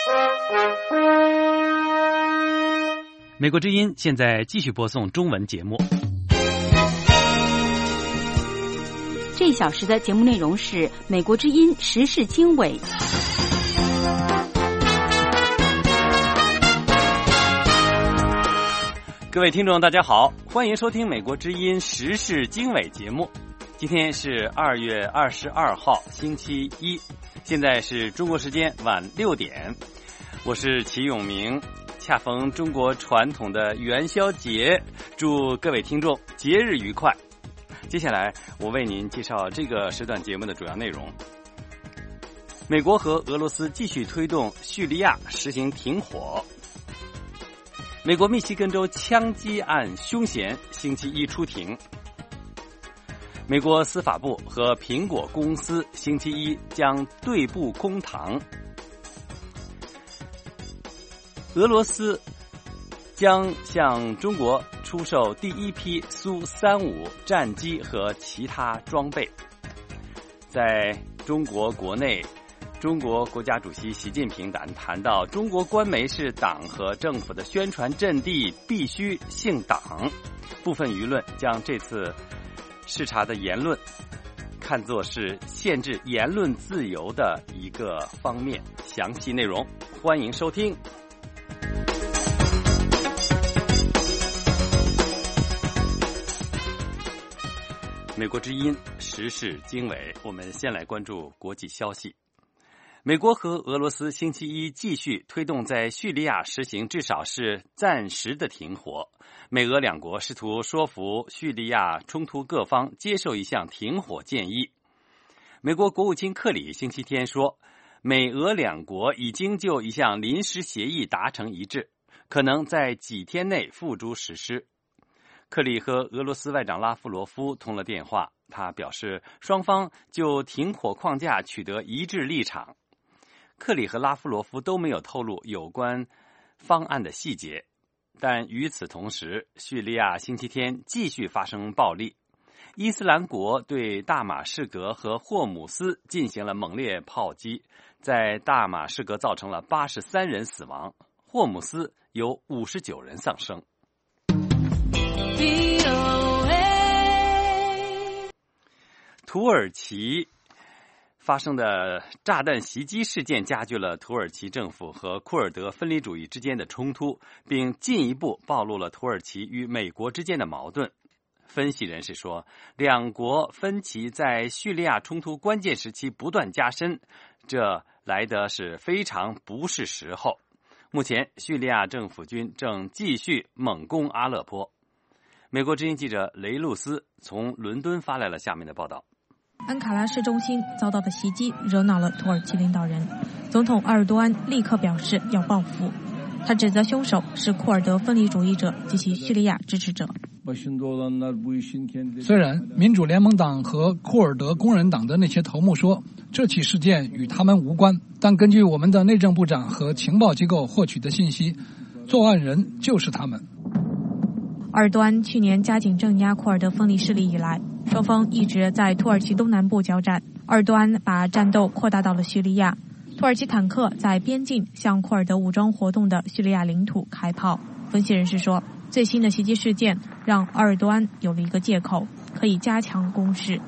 美国之音现在继续播送中文节目。 这一小时的节目内容是美国之音时事经纬。 各位听众大家好，欢迎收听美国之音时事经纬节目。今天是2月22号星期一，现在是中国时间晚6点，我是齐永明。恰逢中国传统的元宵节，祝各位听众节日愉快。接下来我为您介绍这个时段节目的主要内容。美国和俄罗斯继续推动叙利亚实行停火。美国密西根州枪击案凶嫌星期一出庭。美国司法部和苹果公司星期一将对簿公堂。俄罗斯将向中国出售第一批苏35战机和其他装备。在中国国内，中国国家主席习近平谈到，中国官媒是党和政府的宣传阵地，必须姓党。部分舆论将这次视察的言论看作是限制言论自由的一个方面。详细内容欢迎收听。美国之音时事经纬，我们先来关注国际消息。美国和俄罗斯星期一继续推动在叙利亚实行至少是暂时的停火。美俄两国试图说服叙利亚冲突各方接受一项停火建议。美国国务卿克里星期天说，美俄两国已经就一项临时协议达成一致，可能在几天内付诸实施。克里和俄罗斯外长拉夫罗夫通了电话，他表示双方就停火框架取得一致立场。克里和拉夫罗夫都没有透露有关方案的细节，但与此同时，叙利亚星期天继续发生暴力。伊斯兰国对大马士革和霍姆斯进行了猛烈炮击，在大马士革造成了83人死亡，霍姆斯有59人丧生。土耳其发生的炸弹袭击事件加剧了土耳其政府和库尔德分离主义之间的冲突，并进一步暴露了土耳其与美国之间的矛盾。分析人士说，两国分歧在叙利亚冲突关键时期不断加深，这来得是非常不是时候。目前，叙利亚政府军正继续猛攻阿勒颇。美国之音记者雷露斯从伦敦发来了下面的报道。 安卡拉市中心遭到的袭击惹恼了土耳其领导人，总统埃尔多安立刻表示要报复。他指责凶手是库尔德分离主义者及其叙利亚支持者。 虽然民主联盟党和库尔德工人党的那些头目说这起事件与他们无关，但根据我们的内政部长和情报机构获取的信息，作案人就是他们。 埃尔多安去年加紧镇压库尔德分离势力以来，双方一直在土耳其东南部交战。埃尔多安把战斗扩大到了叙利亚，土耳其坦克在边境向库尔德武装活动的叙利亚领土开炮。分析人士说，最新的袭击事件让埃尔多安有了一个借口，可以加强攻势。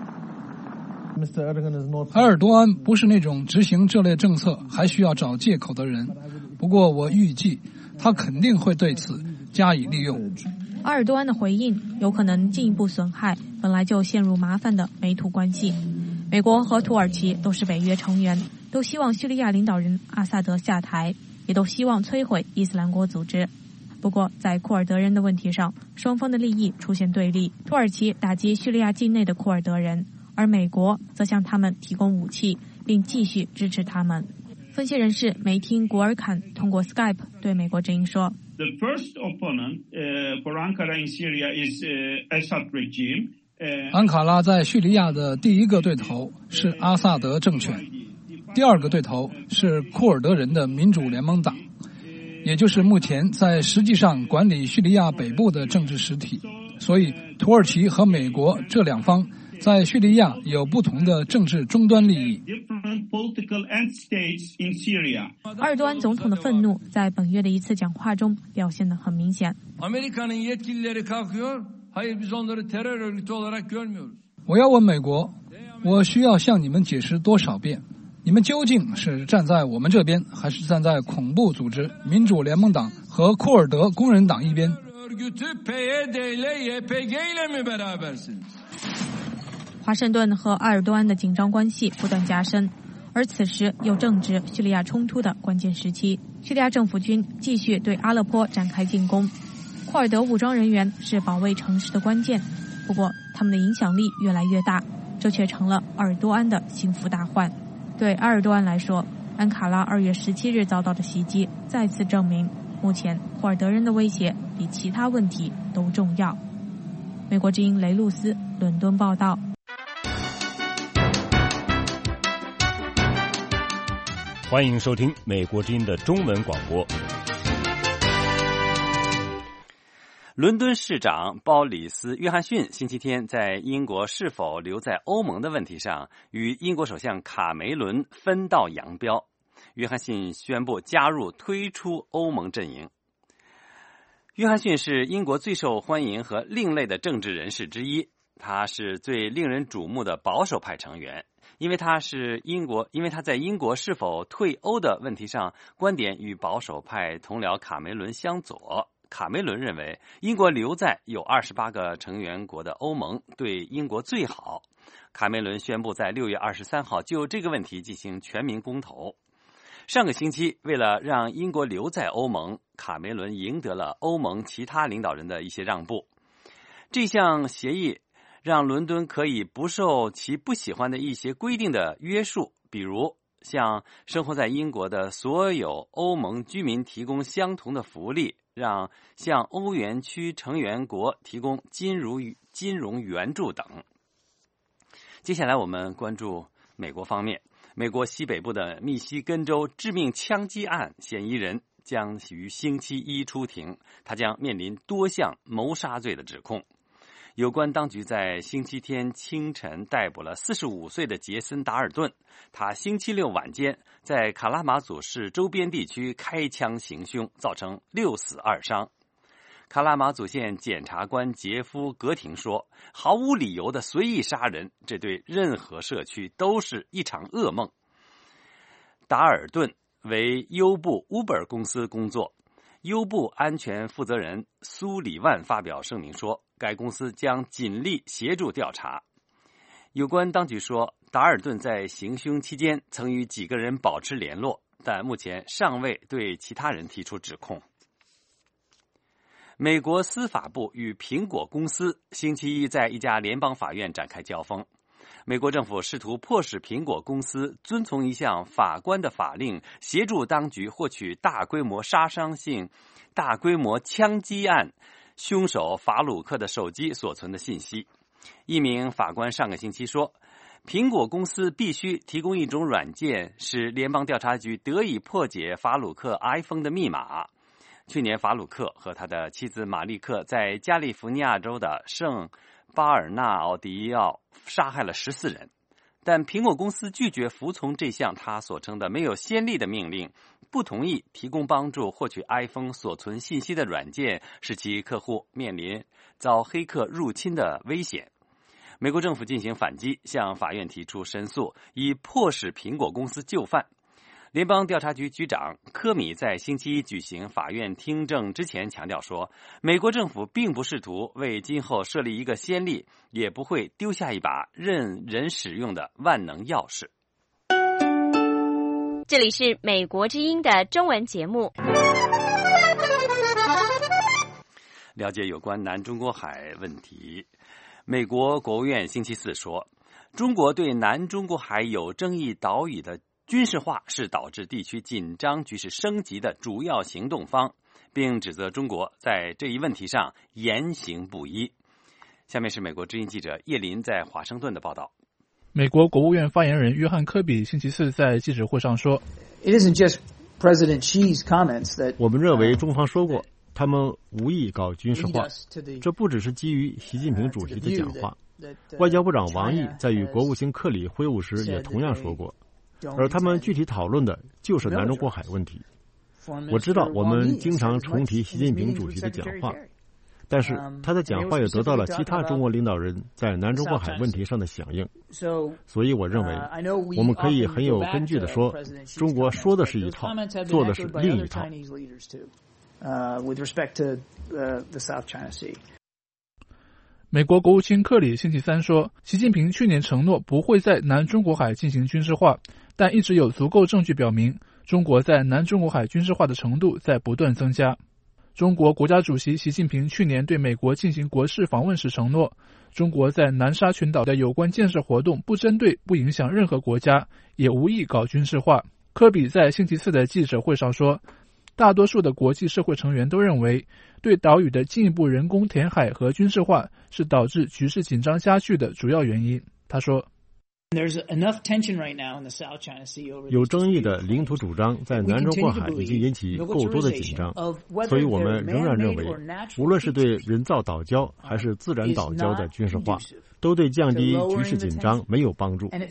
埃尔多安不是那种执行这类政策还需要找借口的人，不过我预计他肯定会对此加以利用。 埃尔多安的回应有可能进一步损害本来就陷入麻烦的美土关系。美国和土耳其都是北约成员，都希望叙利亚领导人阿萨德下台，也都希望摧毁伊斯兰国组织。不过在库尔德人的问题上，双方的利益出现对立，土耳其打击叙利亚境内的库尔德人，而美国则向他们提供武器，并继续支持他们。分析人士梅汀·古尔坎通过 Skype 对美国之音说， The first opponent for Ankara in Syria is Assad regime. 安卡拉在叙利亚的第一个对头是阿萨德政权，第二个对头是库尔德人的民主联盟党，也就是目前在实际上管理叙利亚北部的政治实体。所以土耳其和美国这两方在叙利亚有不同的政治终端利益。 埃尔多安总统的愤怒在本月的一次讲话中表现得很明显。 我要问美国，我需要向你们解释多少遍，你们究竟是站在我们这边，还是站在恐怖组织民主联盟党和库尔德工人党一边？ 华盛顿和埃尔多安的紧张关系不断加深，而此时又正值叙利亚冲突的关键时期。叙利亚政府军继续对阿勒颇展开进攻，库尔德武装人员是保卫城市的关键，不过他们的影响力越来越大，这却成了埃尔多安的心腹大患。对埃尔多安来说，安卡拉2月17日遭到的袭击再次证明，目前库尔德人的威胁比其他问题都重要。美国之音雷露斯伦敦报道。 欢迎收听美国之音的中文广播。 伦敦市长鲍里斯·约翰逊星期天在英国是否留在欧盟的问题上与英国首相卡梅伦分道扬镳。约翰逊宣布加入退出欧盟阵营。约翰逊是英国最受欢迎和另类的政治人士之一，他是最令人瞩目的保守派成员。因为他在英国是否退欧的问题上观点与保守派同僚卡梅伦相左。卡梅伦认为英国留在有28个成员国的欧盟对英国最好。卡梅伦宣布在6月23号就这个问题进行全民公投。上个星期，为了让英国留在欧盟，卡梅伦赢得了欧盟其他领导人的一些让步。这项协议让伦敦可以不受其不喜欢的一些规定的约束，比如向生活在英国的所有欧盟居民提供相同的福利，让向欧元区成员国提供金融援助等。接下来我们关注美国方面。美国西北部的密西根州致命枪击案嫌疑人将于星期一出庭，他将面临多项谋杀罪的指控。有关当局在星期天清晨逮捕了45岁的杰森·达尔顿，他星期六晚间在卡拉马佐市周边地区开枪行凶，造成6死2伤。卡拉马佐县检察官杰夫·格廷说，毫无理由的随意杀人，这对任何社区都是一场噩梦。达尔顿为优步 Uber 公司工作，优步安全负责人苏里万发表声明说，该公司将尽力协助调查。有关当局说，达尔顿在行凶期间曾与几个人保持联络，但目前尚未对其他人提出指控。美国司法部与苹果公司星期一在一家联邦法院展开交锋。美国政府试图迫使苹果公司遵从一项法官的法令，协助当局获取大规模杀伤性、大规模枪击案凶手法鲁克的手机所存的信息。一名法官上个星期说，苹果公司必须提供一种软件，使联邦调查局得以破解法鲁克 iPhone 的密码。去年，法鲁克和他的妻子马利克在加利福尼亚州的圣巴尔纳奥迪奥杀害了14人，但苹果公司拒绝服从这项他所称的没有先例的命令，不同意提供帮助获取 iPhone 所存信息的软件，使其客户面临遭黑客入侵的危险。美国政府进行反击，向法院提出申诉，以迫使苹果公司就范。联邦调查局局长科米在星期一举行法院听证之前强调说，美国政府并不试图为今后设立一个先例，也不会丢下一把任人使用的万能钥匙。 这里是美国之音的中文节目。 了解有关南中国海问题，美国国务院星期四说，中国对南中国海有争议岛屿的军事化是导致地区紧张局势升级的主要行动方，并指责中国在这一问题上言行不一。下面是美国之音记者叶林在华盛顿的报道。 美国国务院发言人约翰科比星期四在记者会上说， It isn't just President Xi's comments that 我们认为中方说过他们无意搞军事化，这不只是基于习近平主席的讲话， 外交部长王毅在与国务卿克里会晤时也同样说过，而他们具体讨论的就是南中国海问题。我知道我们经常重提习近平主席的讲话，但是他的讲话也得到了其他中国领导人在南中国海问题上的响应，所以我认为我们可以很有根据地说，中国说的是一套，做的是另一套。 美国国务卿克里星期三说，习近平去年承诺不会在南中国海进行军事化，但一直有足够证据表明，中国在南中国海军事化的程度在不断增加。中国国家主席习近平去年对美国进行国事访问时承诺，中国在南沙群岛的有关建设活动不针对、不影响任何国家，也无意搞军事化。科比在星期四的记者会上说，大多数的国际社会成员都认为，对岛屿的进一步人工填海和军事化是导致局势紧张加剧的主要原因。他说， 有争议的领土主张在南中国海已经引起够多的紧张，所以我们仍然认为，无论是对人造岛礁还是自然岛礁的军事化，都对降低局势紧张没有帮助。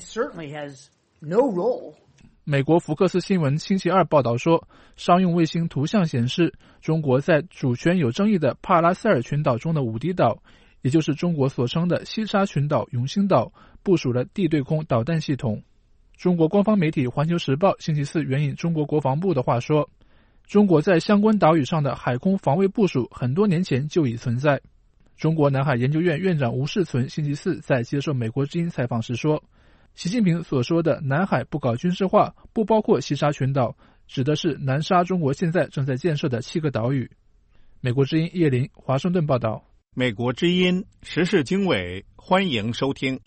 美国福克斯新闻星期二报道说，商用卫星图像显示，中国在主权有争议的帕拉塞尔群岛中的武迪岛，也就是中国所称的西沙群岛永兴岛，部署了地对空导弹系统。中国官方媒体《环球时报》星期四援引中国国防部的话说，中国在相关岛屿上的海空防卫部署很多年前就已存在。中国南海研究院院长吴世存星期四在接受美国之音采访时说，习近平所说的南海不搞军事化，不包括西沙群岛，指的是南沙中国现在正在建设的7个岛屿。美国之音叶林，华盛顿报道。 美国之音时事经纬，欢迎收听。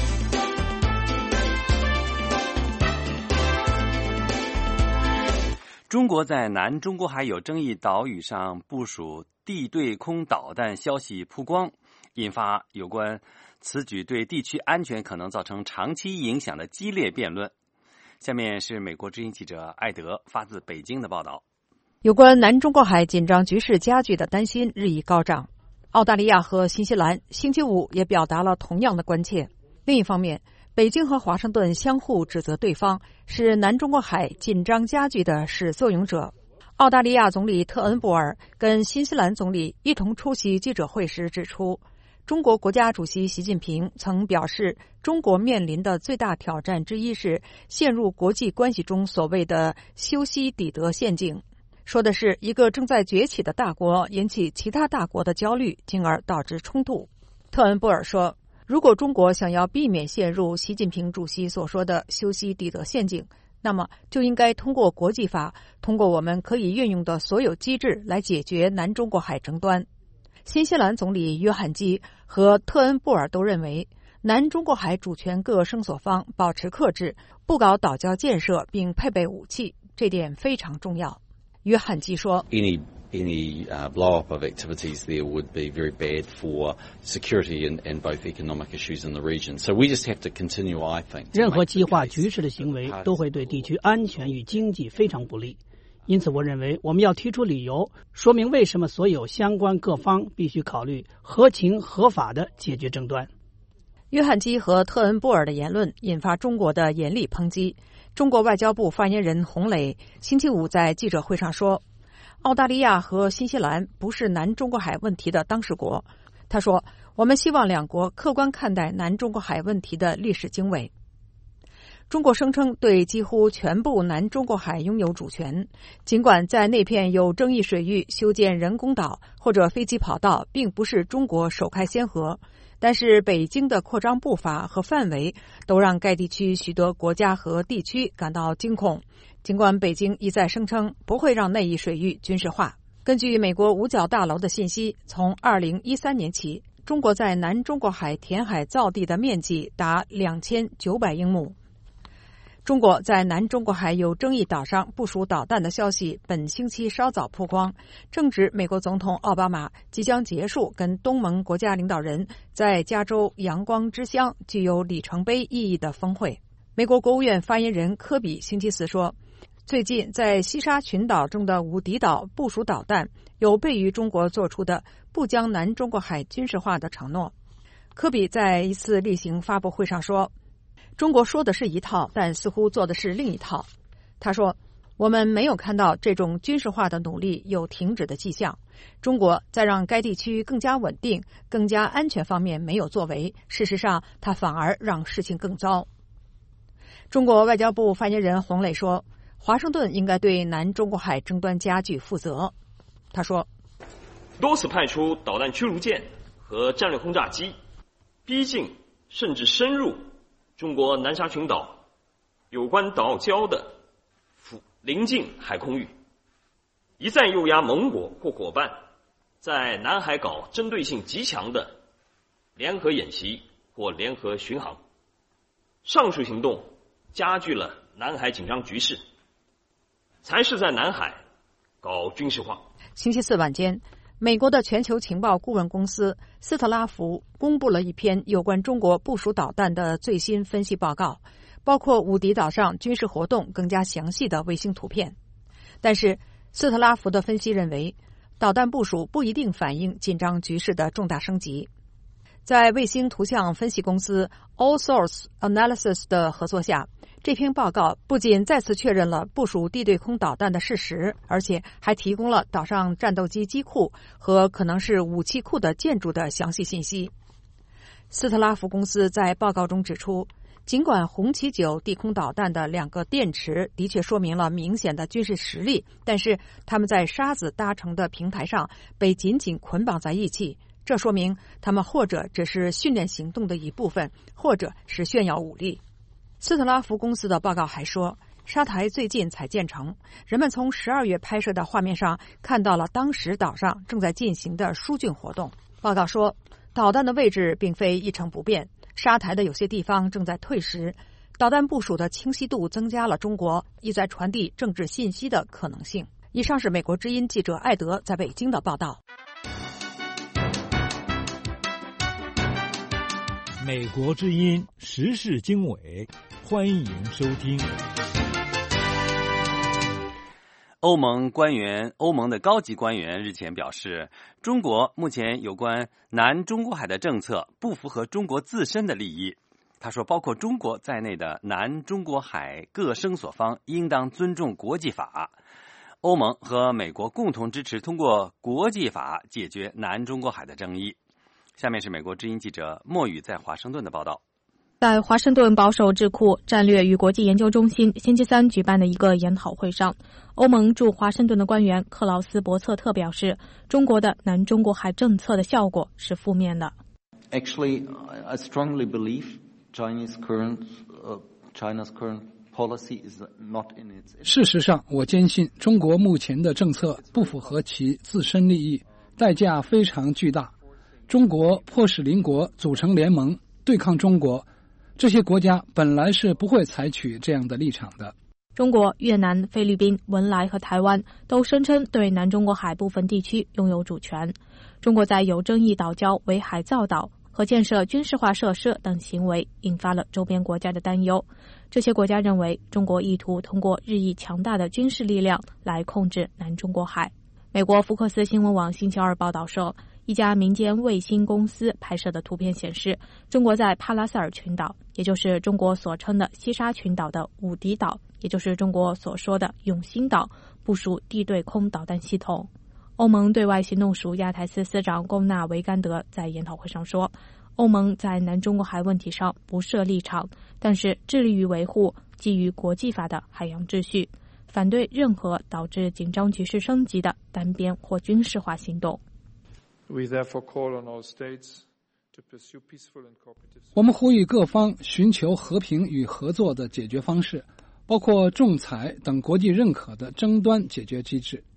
中国在南中国海有争议岛屿上部署地对空导弹消息曝光，引发有关此举对地区安全可能造成长期影响的激烈辩论。下面是美国之音记者艾德发自北京的报道。 有关南中国海紧张局势加剧的担心日益高涨，澳大利亚和新西兰星期五也表达了同样的关切。另一方面，北京和华盛顿相互指责对方是南中国海紧张加剧的始作俑者。澳大利亚总理特恩布尔跟新西兰总理一同出席记者会时指出，中国国家主席习近平曾表示，中国面临的最大挑战之一是陷入国际关系中所谓的修昔底德陷阱，说的是一个正在崛起的大国引起其他大国的焦虑，进而导致冲突。特恩布尔说，如果中国想要避免陷入习近平主席所说的修昔底德陷阱，那么就应该通过国际法，通过我们可以运用的所有机制来解决南中国海争端。新西兰总理约翰基和特恩布尔都认为，南中国海主权各声索方保持克制，不搞岛礁建设并配备武器，这点非常重要。约翰基说， Any blow-up of activities there would be very bad for security and both economic issues in the region. So we just have to continue, I think. 任何激化局势的行为都会对地区安全与经济非常不利。因此我认为我们要提出理由，说明为什么所有相关各方必须考虑合情合法的解决争端。 约翰基和特恩布尔的言论引发中国的严厉抨击。中国外交部发言人洪磊星期五在记者会上说，澳大利亚和新西兰不是南中国海问题的当事国。他说，我们希望两国客观看待南中国海问题的历史经纬。中国声称对几乎全部南中国海拥有主权，尽管在那片有争议水域修建人工岛或者飞机跑道并不是中国首开先河，但是北京的扩张步伐和范围都让该地区许多国家和地区感到惊恐，尽管北京一再声称不会让那一水域军事化。根据美国五角大楼的信息，从2013年起，中国在南中国海填海造地的面积达2900英亩。中国在南中国海有争议岛上部署导弹的消息本星期稍早曝光，正值美国总统奥巴马即将结束跟东盟国家领导人在加州阳光之乡具有里程碑意义的峰会。美国国务院发言人科比星期四说，最近在西沙群岛中的武迪岛部署导弹有悖于中国做出的不将南中国海军事化的承诺。 科比在一次例行发布会上说，中国说的是一套，但似乎做的是另一套。他说，我们没有看到这种军事化的努力有停止的迹象。中国在让该地区更加稳定、更加安全方面没有作为，事实上，它反而让事情更糟。中国外交部发言人洪磊说，华盛顿应该对南中国海争端加剧负责。他说， 多次派出导弹驱逐舰和战略轰炸机，逼近甚至深入中国南沙群岛有关岛礁的邻近海空域，一再诱压盟国或伙伴在南海搞针对性极强的联合演习或联合巡航。上述行动加剧了南海紧张局势，才是在南海搞军事化。 星期四晚间，美国的全球情报顾问公司斯特拉福公布了一篇有关中国部署导弹的最新分析报告，包括五敌岛上军事活动更加详细的卫星图片。但是斯特拉福的分析认为，导弹部署不一定反映紧张局势的重大升级。在卫星图像分析公司 All Source Analysis 的合作下，这篇报告不仅再次确认了部署地对空导弹的事实，而且还提供了岛上战斗机机库和可能是武器库的建筑的详细信息。斯特拉福公司在报告中指出，尽管红旗9地空导弹的2个电池的确说明了明显的军事实力，但是它们在沙子搭成的平台上被紧紧捆绑在一起，这说明它们或者只是训练行动的一部分，或者是炫耀武力。斯特拉福公司的报告还说，沙台最近才建成，人们从12月拍摄的画面上看到了当时岛上正在进行的疏浚活动。报告说，导弹的位置并非一成不变，沙台的有些地方正在退时，导弹部署的清晰度增加了中国意在传递政治信息的可能性。以上是美国之音记者艾德在北京的报道。 美国之音时事经纬，欢迎收听。 欧盟的高级官员日前表示，中国目前有关南中国海的政策不符合中国自身的利益。他说，包括中国在内的南中国海各声所方应当尊重国际法。欧盟和美国共同支持通过国际法解决南中国海的争议。下面是美国之音记者莫宇在华盛顿的报道。 在华盛顿保守智库战略与国际研究中心星期三举办的一个研讨会上，欧盟驻华盛顿的官员克劳斯·伯策特表示，中国的南中国海政策的效果是负面的。 Actually, I strongly believe China's current policy is not in its. 事实上，我坚信中国目前的政策不符合其自身利益，代价非常巨大。中国迫使邻国组成联盟对抗中国，这些国家本来是不会采取这样的立场的。 中国、越南、菲律宾、文莱和台湾都声称对南中国海部分地区拥有主权。中国在有争议岛礁为海造岛和建设军事化设施等行为引发了周边国家的担忧。这些国家认为中国意图通过日益强大的军事力量来控制南中国海。美国福克斯新闻网星期二报道说，一家民间卫星公司拍摄的图片显示，中国在帕拉塞尔群岛，也就是中国所称的西沙群岛的五敌岛，也就是中国所说的永兴岛，部署地对空导弹系统。欧盟对外行动署亚太司司长贡纳维甘德在研讨会上说，欧盟在南中国海问题上不设立场，但是致力于维护基于国际法的海洋秩序，反对任何导致紧张局势升级的单边或军事化行动。 我们呼吁各方寻求和平与合作的解决方式，包括仲裁等国际认可的争端解决机制。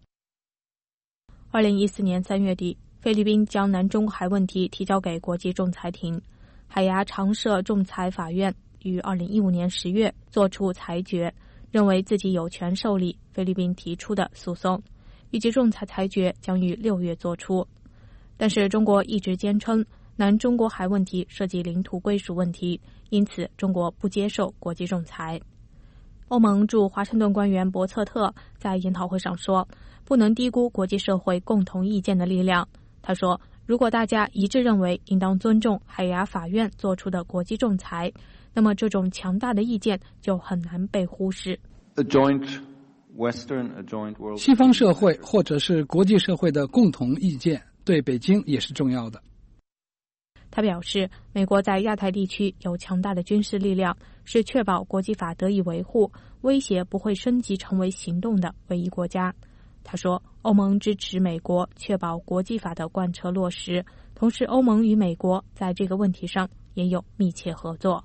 2014年3月底，菲律宾将南中国海问题提交给国际仲裁庭。海牙常设仲裁法院于2015年10月作出裁决，认为自己有权受理菲律宾提出的诉讼，预计仲裁裁决将于6月作出。但是中国一直坚称南中国海问题涉及领土归属问题，因此中国不接受国际仲裁。欧盟驻华盛顿官员伯策特在研讨会上说，不能低估国际社会共同意见的力量。他说， 如果大家一致认为应当尊重海牙法院做出的国际仲裁，那么这种强大的意见就很难被忽视。 西方社会或者是国际社会的共同意见对北京也是重要的。 他表示，美国在亚太地区有强大的军事力量，是确保国际法得以维护、威胁不会升级成为行动的唯一国家。他说，欧盟支持美国确保国际法的贯彻落实，同时欧盟与美国在这个问题上也有密切合作。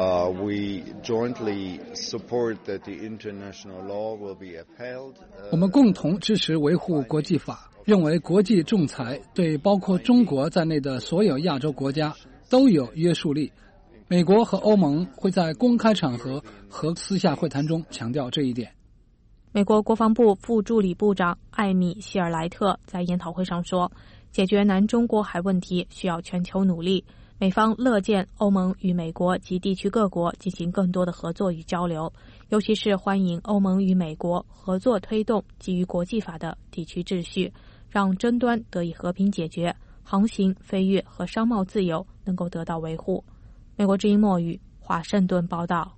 我们共同支持维护国际法，认为国际仲裁对包括中国在内的所有亚洲国家都有约束力。美国和欧盟会在公开场合和私下会谈中强调这一点。 美国国防部副助理部长艾米·希尔莱特在研讨会上说，解决南中国海问题需要全球努力，美方乐见欧盟与美国及地区各国进行更多的合作与交流，尤其是欢迎欧盟与美国合作推动基于国际法的地区秩序，让争端得以和平解决，航行、飞越和商贸自由能够得到维护。美国之音墨语，华盛顿报道。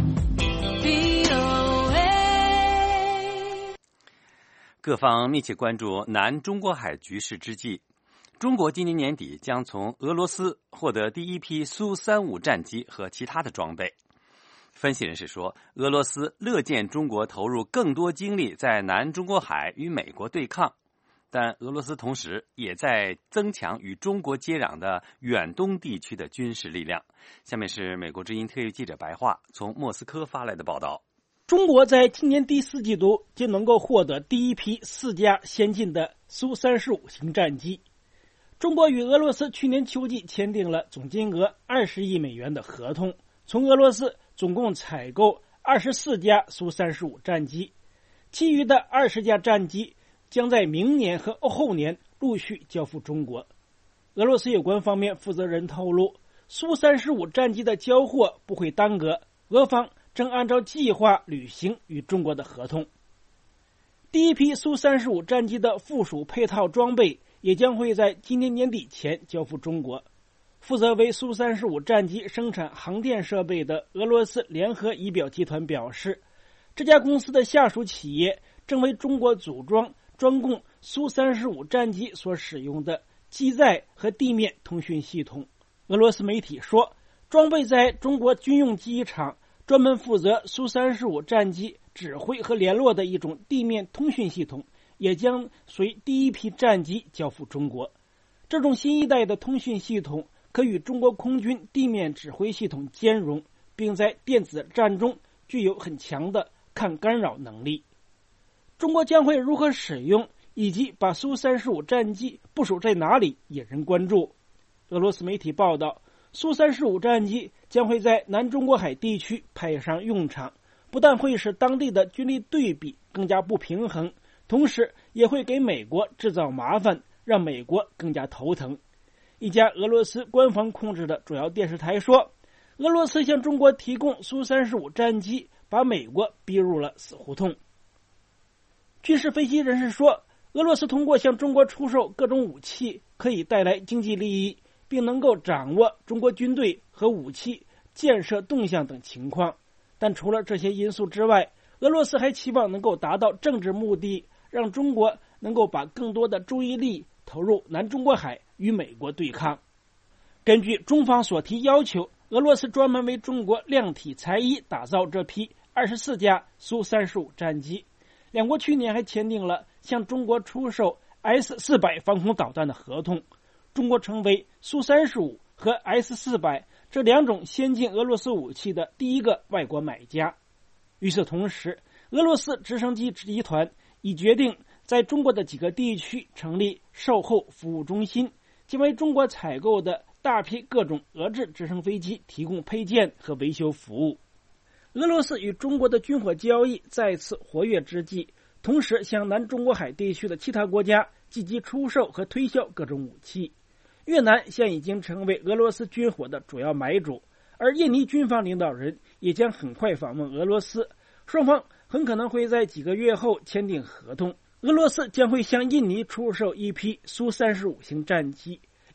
各方密切关注南中国海局势之际，中国今年年底将从俄罗斯获得第一批苏35战机和其他的装备。分析人士说，俄罗斯乐见中国投入更多精力在南中国海与美国对抗，但俄罗斯同时也在增强与中国接壤的远东地区的军事力量。下面是美国之音特约记者白桦从莫斯科发来的报道。 中国在今年第4季度就能够获得第一批4架先进的苏35型战机。中国与俄罗斯去年秋季签订了总金额20亿美元的合同，从俄罗斯总共采购24架苏35战机，其余的20架战机将在明年和后年陆续交付中国。俄罗斯有关方面负责人透露，苏35战机的交货不会耽搁，俄方正按照计划履行与中国的合同。第一批苏35战机的附属配套装备也将会在今年年底前交付中国。负责为苏35战机生产航电设备的俄罗斯联合仪表集团表示，这家公司的下属企业正为中国组装专供苏35战机所使用的机载和地面通讯系统。俄罗斯媒体说，装备在中国军用机场专门负责苏35战机指挥和联络的一种地面通讯系统，也将随第一批战机交付中国。这种新一代的通讯系统可与中国空军地面指挥系统兼容，并在电子战中具有很强的抗干扰能力。中国将会如何使用，以及把苏35战机部署在哪里，引人关注。俄罗斯媒体报道，苏35战机将会在南中国海地区派上用场，不但会使当地的军力对比更加不平衡，同时也会给美国制造麻烦，让美国更加头疼。一家俄罗斯官方控制的主要电视台说，俄罗斯向中国提供苏35战机，把美国逼入了死胡同。军事分析人士说，俄罗斯通过向中国出售各种武器可以带来经济利益，并能够掌握中国军队和武器建设动向等情况。但除了这些因素之外，俄罗斯还期望能够达到政治目的，让中国能够把更多的注意力投入南中国海与美国对抗。根据中方所提要求，俄罗斯专门为中国量体裁衣打造这批24架苏35战机。两国去年还签订了向中国出售 S-400 防空导弹的合同，中国成为苏35和 S-400 这两种先进俄罗斯武器的第一个外国买家。与此同时，俄罗斯直升机集团已决定在中国的几个地区成立售后服务中心，将为中国采购的大批各种俄制直升飞机提供配件和维修服务。俄罗斯与中国的军火交易再次活跃之际，同时向南中国海地区的其他国家积极出售和推销各种武器。越南现已经成为俄罗斯军火的主要买主，而印尼军方领导人也将很快访问俄罗斯，双方很可能会在几个月后签订合同。俄罗斯将会向印尼出售一批苏35型战机，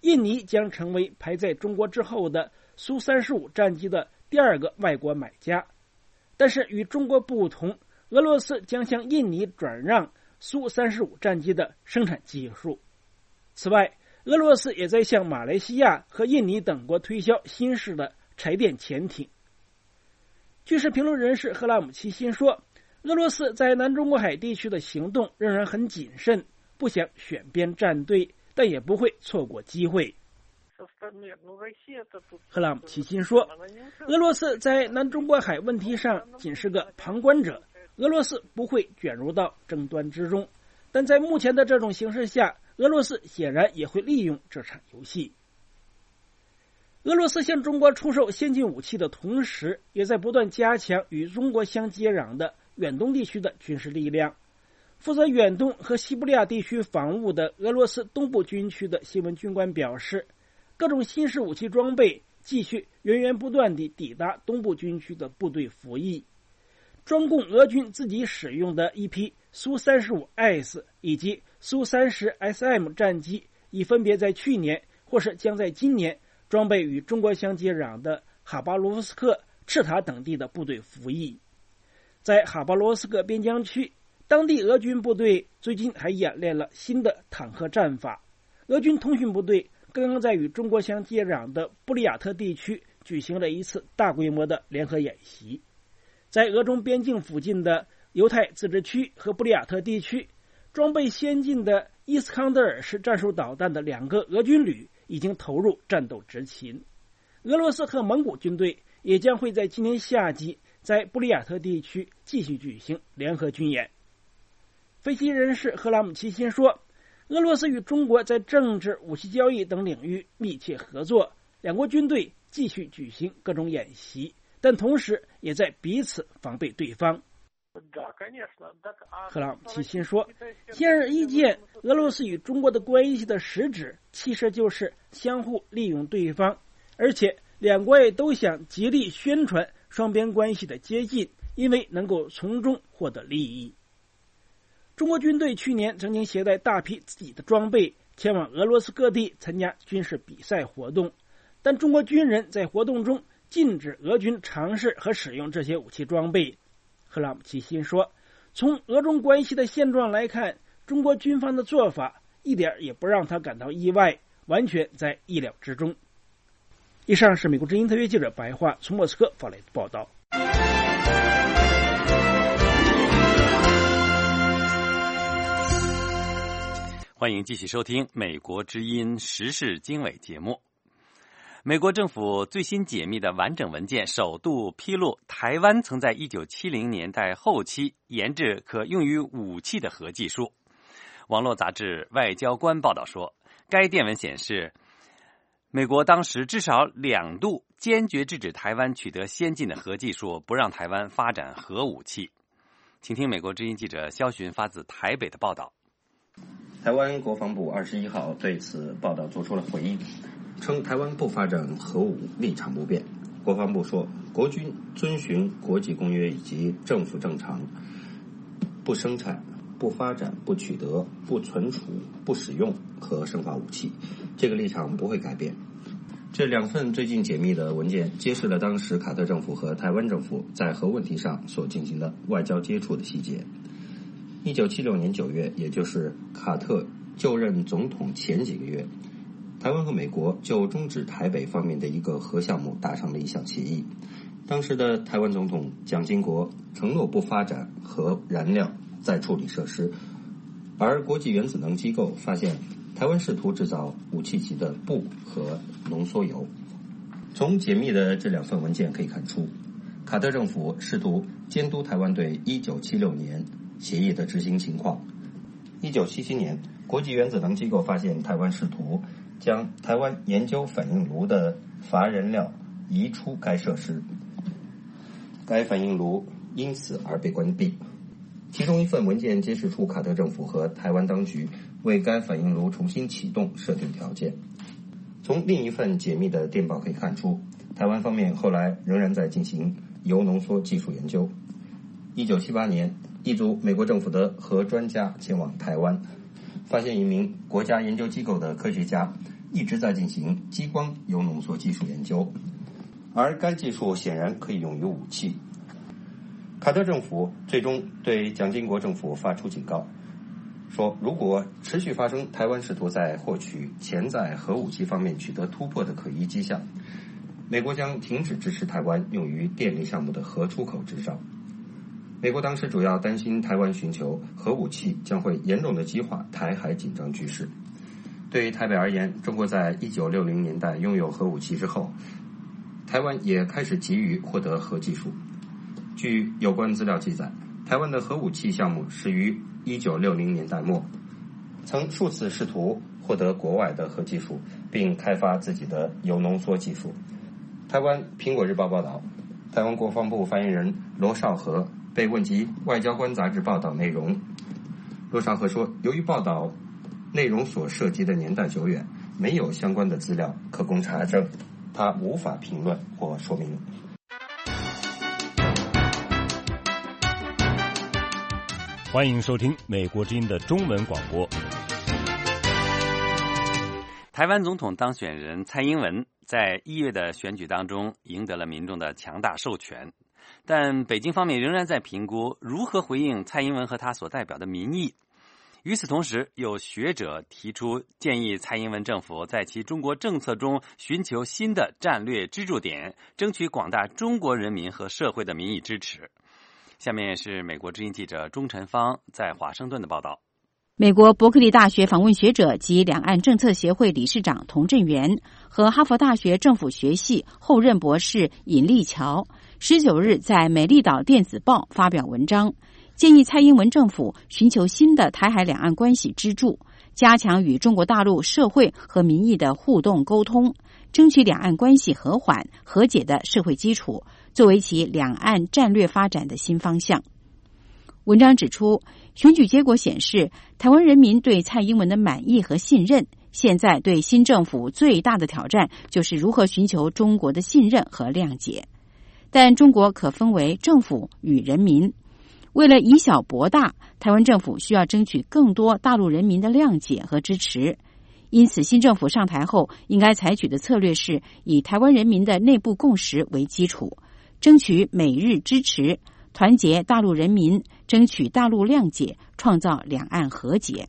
印尼将成为排在中国之后的苏35战机的第二个外国买家。但是与中国不同，俄罗斯将向印尼转让苏35战机的生产技术。此外，俄罗斯也在向马来西亚和印尼等国推销新式的柴电潜艇。军事评论人士赫拉姆齐辛说，俄罗斯在南中国海地区的行动仍然很谨慎，不想选边站队，但也不会错过机会。赫拉姆齐辛说，俄罗斯在南中国海问题上仅是个旁观者，俄罗斯不会卷入到争端之中，但在目前的这种形势下，俄罗斯显然也会利用这场游戏。俄罗斯向中国出售先进武器的同时，也在不断加强与中国相接壤的远东地区的军事力量。负责远东和西伯利亚地区防务的俄罗斯东部军区的新闻军官表示，各种新式武器装备继续源源不断地抵达东部军区的部队服役。专供俄军自己使用的一批苏 35S 以及苏 30SM 战机已分别在去年或是将在今年装备与中国相接壤的哈巴罗夫斯克、赤塔等地的部队服役。在哈巴罗夫斯克边疆区，当地俄军部队最近还演练了新的坦克战法。俄军通讯部队刚刚在与中国相接壤的布里亚特地区举行了一次大规模的联合演习。在俄中边境附近的犹太自治区和布里亚特地区，装备先进的伊斯康德尔式战术导弹的2个俄军旅已经投入战斗执勤。俄罗斯和蒙古军队也将会在今年夏季在布里亚特地区继续举行联合军演。分析人士赫拉姆齐辛说，俄罗斯与中国在政治、武器交易等领域密切合作，两国军队继续举行各种演习，但同时也在彼此防备对方。赫拉姆齐辛说，显而易见，俄罗斯与中国的关系的实质其实就是相互利用对方，而且两国也都想极力宣传双边关系的接近，因为能够从中获得利益。中国军队去年曾经携带大批自己的装备前往俄罗斯各地参加军事比赛活动，但中国军人在活动中禁止俄军尝试和使用这些武器装备。赫拉姆齐辛说，从俄中关系的现状来看，中国军方的做法一点也不让他感到意外，完全在意料之中。以上是美国之音特约记者白桦从莫斯科发来的报道。 欢迎继续收听美国之音时事经纬节目。美国政府最新解密的完整文件首度披露，台湾曾在1970年代后期研制可用于武器的核技术。网络杂志《外交官》报道说，该电文显示，美国当时至少2度坚决制止台湾取得先进的核技术，不让台湾发展核武器。请听美国之音记者肖寻发自台北的报道。 台湾国防部21号对此报道做出了回应，称台湾不发展核武立场不变。国防部说，国军遵循国际公约以及政府正常，不生产、不发展、不取得、不存储、不使用核生化武器，这个立场不会改变。这2份最近解密的文件揭示了当时卡特政府和台湾政府在核问题上所进行的外交接触的细节。1976年9月，也就是卡特就任总统前几个月，台湾和美国就终止台北方面的一个核项目达成了一项协议。当时的台湾总统蒋经国承诺不发展核燃料再处理设施，而国际原子能机构发现台湾试图制造武器级的钚和浓缩铀。从解密的这2份文件可以看出，卡特政府试图监督台湾对1976年协议的执行情况。1977年，国际原子能机构发现台湾试图将台湾研究反应炉的乏燃料移出该设施，该反应炉因此而被关闭。其中一份文件揭示出卡特政府和台湾当局为该反应炉重新启动设定条件。从另一份解密的电报可以看出，台湾方面后来仍然在进行铀浓缩技术研究。1978年，一组美国政府的核专家前往台湾，发现一名国家研究机构的科学家一直在进行激光铀浓缩技术研究，而该技术显然可以用于武器。卡特政府最终对蒋经国政府发出警告，说如果持续发生台湾试图在获取潜在核武器方面取得突破的可疑迹象，美国将停止支持台湾用于电力项目的核出口执照。美国当时主要担心台湾寻求核武器将会严重的激化台海紧张局势。对于台北而言，中国在1960年代拥有核武器之后，台湾也开始急于获得核技术。据有关资料记载，台湾的核武器项目始于1960年代末，曾数次试图获得国外的核技术，并开发自己的铀浓缩技术。台湾苹果日报报道，台湾国防部发言人罗绍和被问及外交官杂志报道内容，罗绍和说，由于报道内容所涉及的年代久远，没有相关的资料可供查证，他无法评论或说明。 欢迎收听美国之音的中文广播。 台湾总统当选人蔡英文在1月的选举当中赢得了民众的强大授权，但北京方面仍然在评估如何回应蔡英文和他所代表的民意。与此同时，有学者提出建议蔡英文政府在其中国政策中寻求新的战略支柱点，争取广大中国人民和社会的民意支持。下面是美国之音记者钟晨芳在华盛顿的报道。 美国伯克利大学访问学者及两岸政策协会理事长童振源和哈佛大学政府学系后任博士尹立桥19日在美丽岛电子报发表文章，建议蔡英文政府寻求新的台海两岸关系支柱，加强与中国大陆社会和民意的互动沟通，争取两岸关系和缓和解的社会基础，作为其两岸战略发展的新方向。文章指出，选举结果显示，台湾人民对蔡英文的满意和信任，现在对新政府最大的挑战就是如何寻求中国的信任和谅解。但中国可分为政府与人民，为了以小博大，台湾政府需要争取更多大陆人民的谅解和支持。因此，新政府上台后应该采取的策略是以台湾人民的内部共识为基础，争取美日支持，团结大陆人民，争取大陆谅解，创造两岸和解。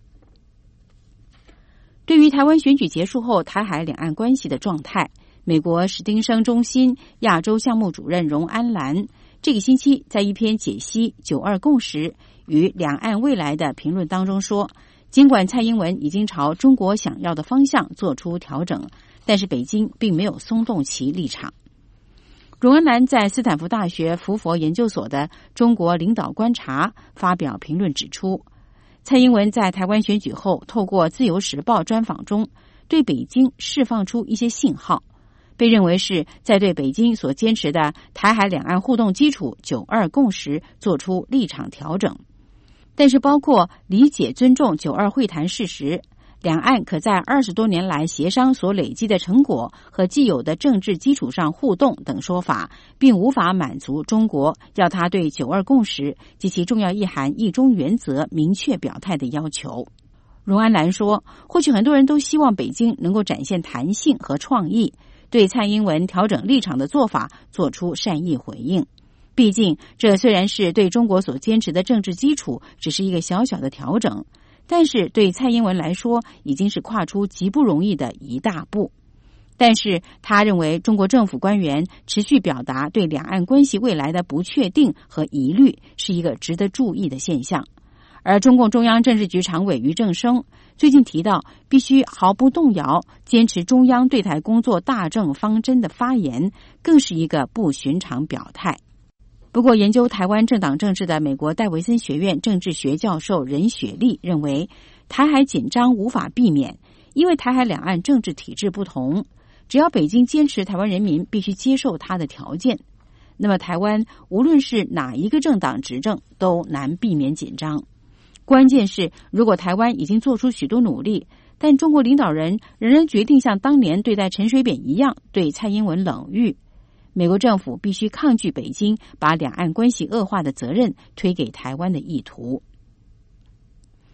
对于台湾选举结束后台海两岸关系的状态，美国史丁生中心亚洲项目主任荣安兰这个星期在一篇解析9·2共识与两岸未来的评论当中说，尽管蔡英文已经朝中国想要的方向做出调整，但是北京并没有松动其立场。荣安兰在斯坦福大学福佛研究所的中国领导观察发表评论指出，蔡英文在台湾选举后透过自由时报专访中对北京释放出一些信号，被认为是在对北京所坚持的台海两岸互动基础9·2共识做出立场调整。但是包括理解尊重9·2会谈事实，两岸可在20多年来协商所累积的成果和既有的政治基础上互动等说法，并无法满足中国要他对9·2共识及其重要意涵一中原则明确表态的要求。荣安兰说，或许很多人都希望北京能够展现弹性和创意，对蔡英文调整立场的做法做出善意回应。毕竟这虽然是对中国所坚持的政治基础只是一个小小的调整，但是对蔡英文来说已经是跨出极不容易的一大步。但是他认为中国政府官员持续表达对两岸关系未来的不确定和疑虑是一个值得注意的现象。而中共中央政治局常委俞正声最近提到必须毫不动摇坚持中央对台工作大政方针的发言，更是一个不寻常表态。不过，研究台湾政党政治的美国戴维森学院政治学教授任雪莉认为，台海紧张无法避免，因为台海两岸政治体制不同，只要北京坚持台湾人民必须接受它的条件，那么台湾无论是哪一个政党执政都难避免紧张。关键是，如果台湾已经做出许多努力，但中国领导人仍然决定像当年对待陈水扁一样对蔡英文冷遇，美国政府必须抗拒北京把两岸关系恶化的责任推给台湾的意图。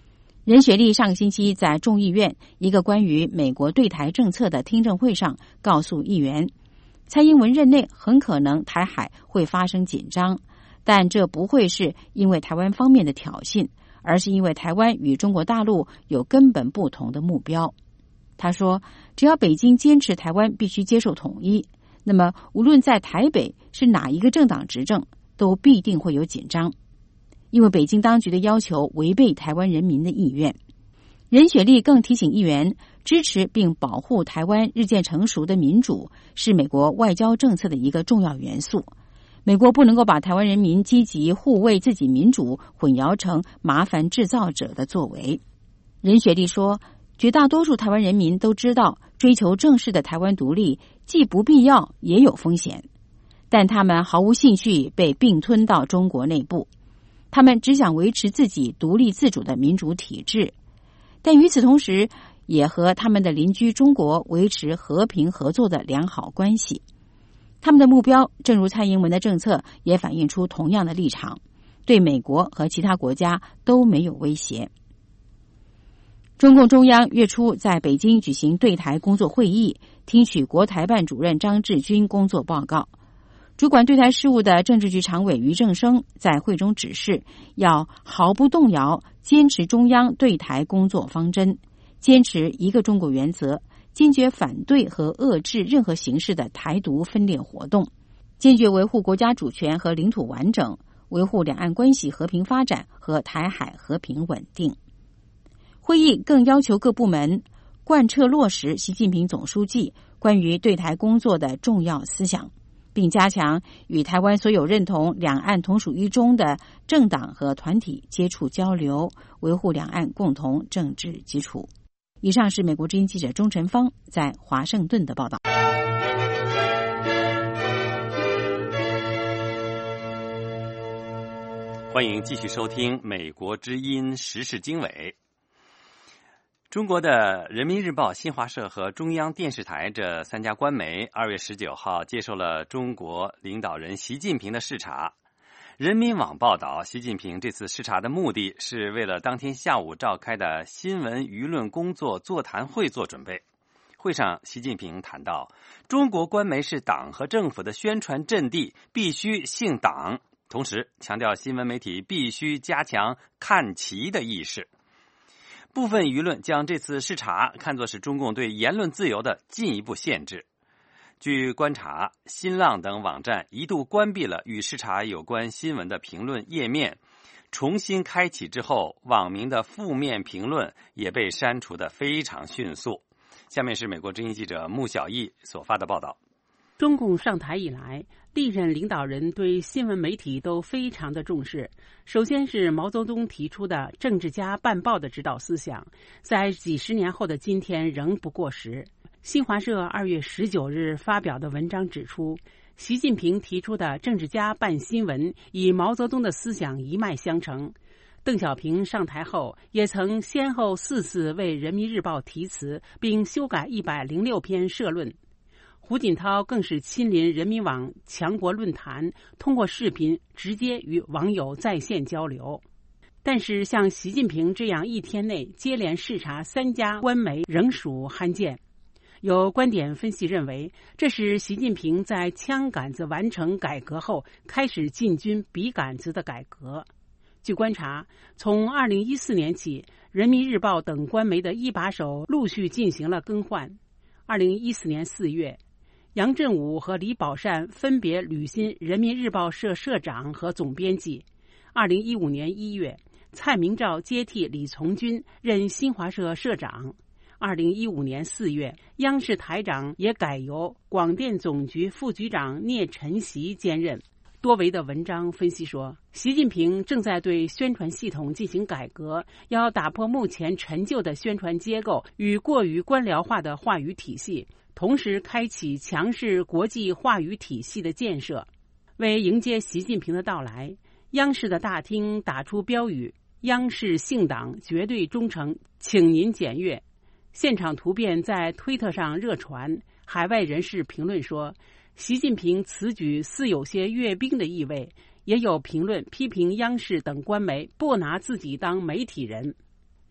任雪莉上个星期在众议院一个关于美国对台政策的听证会上告诉议员，蔡英文任内很可能台海会发生紧张，但这不会是因为台湾方面的挑衅，而是因为台湾与中国大陆有根本不同的目标。他说，只要北京坚持台湾必须接受统一，那么无论在台北是哪一个政党执政，都必定会有紧张，因为北京当局的要求违背台湾人民的意愿。任雪莉更提醒议员，支持并保护台湾日渐成熟的民主是美国外交政策的一个重要元素。美国不能够把台湾人民积极护卫自己民主混淆成麻烦制造者的作为。任雪莉说，绝大多数台湾人民都知道，追求正式的台湾独立既不必要也有风险，但他们毫无兴趣被并吞到中国内部，他们只想维持自己独立自主的民主体制，但与此同时也和他们的邻居中国维持和平合作的良好关系。他们的目标正如蔡英文的政策也反映出同样的立场，对美国和其他国家都没有威胁。中共中央月初在北京举行对台工作会议，听取国台办主任张志军工作报告。主管对台事务的政治局常委俞正声在会中指示，要毫不动摇坚持中央对台工作方针，坚持一个中国原则，坚决反对和遏制任何形式的台独分裂活动，坚决维护国家主权和领土完整，维护两岸关系和平发展和台海和平稳定。会议更要求各部门贯彻落实习近平总书记关于对台工作的重要思想，并加强与台湾所有认同两岸同属一中的政党和团体接触交流，维护两岸共同政治基础。以上是美国之音记者钟晨芳在华盛顿的报道。 欢迎继续收听美国之音时事经纬。中国的人民日报、新华社和中央电视台这三家官媒2月19号接受了中国领导人习近平的视察。人民网报道，习近平这次视察的目的是为了当天下午召开的新闻舆论工作座谈会做准备。会上，习近平谈到，中国官媒是党和政府的宣传阵地，必须姓党，同时强调新闻媒体必须加强看齐的意识。部分舆论将这次视察看作是中共对言论自由的进一步限制。据观察，新浪等网站一度关闭了与视察有关新闻的评论页面，重新开启之后，网民的负面评论也被删除得非常迅速。下面是美国之音记者穆小艺所发的报道。 中共上台以来，历任领导人对新闻媒体都非常的重视。首先是毛泽东提出的政治家办报的指导思想，在几十年后的今天仍不过时。新华社2月19日发表的文章指出，习近平提出的政治家办新闻与毛泽东的思想一脉相承。邓小平上台后也曾先后4次为人民日报题词，并修改106篇社论。胡锦涛更是亲临人民网强国论坛，通过视频直接与网友在线交流。但是像习近平这样一天内接连视察3家官媒仍属罕见。有观点分析认为，这是习近平在枪杆子完成改革后开始进军笔杆子的改革。据观察，从2014年起，人民日报等官媒的一把手陆续进行了更换。2014年4月，杨振武和李宝善分别履新人民日报社社长和总编辑。2015年1月，蔡明照接替李从军任新华社社长。2015年4月，央视台长也改由广电总局副局长聂晨曦兼任。多维的文章分析说，习近平正在对宣传系统进行改革，要打破目前陈旧的宣传结构与过于官僚化的话语体系，同时开启强势国际话语体系的建设。为迎接习近平的到来，央视的大厅打出标语：央视姓党，绝对忠诚，请您检阅。现场图片在推特上热传，海外人士评论说，习近平此举似有些阅兵的意味，也有评论批评央视等官媒不拿自己当媒体人。